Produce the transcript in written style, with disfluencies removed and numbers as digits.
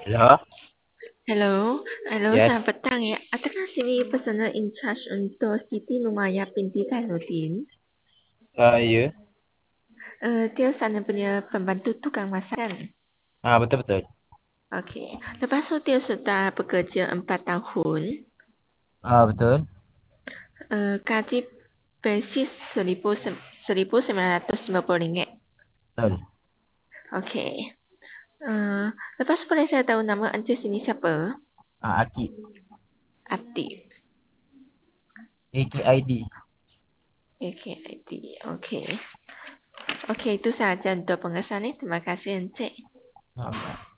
Halo, Hello, hello, yes. selamat petang ya. Adakah sini personal in charge untuk Siti Numaya binti Khairuddin? Ya. Dia sana punya pembantu tukang masak kan? Betul-betul. Okey. Lepas tu dia sudah bekerja 4 tahun. Betul. Gaji basis RM1,950. Betul. Okey. Lepas boleh saya tahu nama Encik sini siapa? Akib. Atik. AKID. AKID. Okey. Okey, itu sahaja untuk pengesahan ini. Terima kasih Encik. Ah,